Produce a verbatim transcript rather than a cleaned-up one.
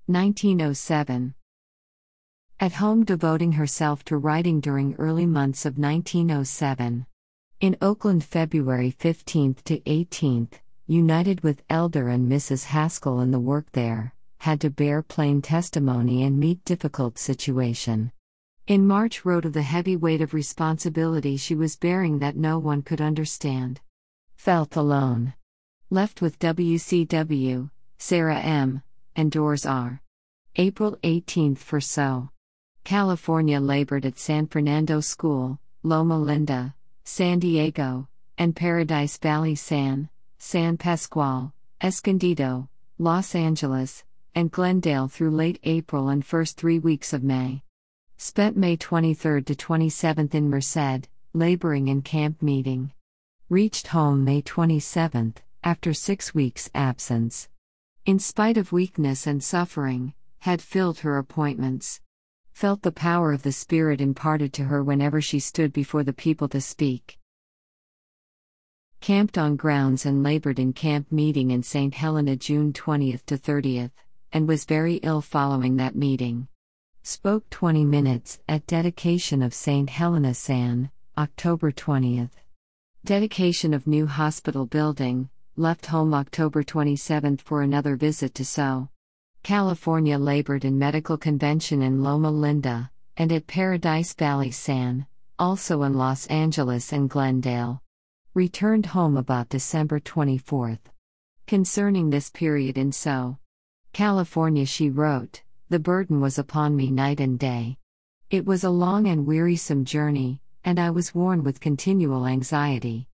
nineteen oh seven. At home devoting herself to writing during early months of nineteen oh seven. In Oakland February fifteenth to eighteenth, united with Elder and Missus Haskell in the work there, had to bear plain testimony and meet difficult situation. In March wrote of the heavy weight of responsibility she was bearing that no one could understand. Felt alone. Left with W C W, Sarah M., and Doors R. April eighteenth for So. California labored at San Fernando School, Loma Linda, San Diego, and Paradise Valley San, San Pasqual, Escondido, Los Angeles, and Glendale through late April and first three weeks of May. Spent May twenty-third to twenty-seventh in Merced, laboring in camp meeting. Reached home May twenty-seventh, after six weeks' absence. In spite of weakness and suffering, had filled her appointments. Felt the power of the Spirit imparted to her whenever she stood before the people to speak. Camped on grounds and labored in camp meeting in Saint Helena June twentieth to thirtieth, and was very ill following that meeting. Spoke twenty minutes at dedication of Saint Helena San, October twentieth. Dedication of new hospital building, left home October twenty-seventh for another visit to So. California labored in medical convention in Loma Linda, and at Paradise Valley San, also in Los Angeles and Glendale. Returned home about December twenty-fourth. Concerning this period in So. California she wrote, "The burden was upon me night and day. It was a long and wearisome journey, and I was worn with continual anxiety.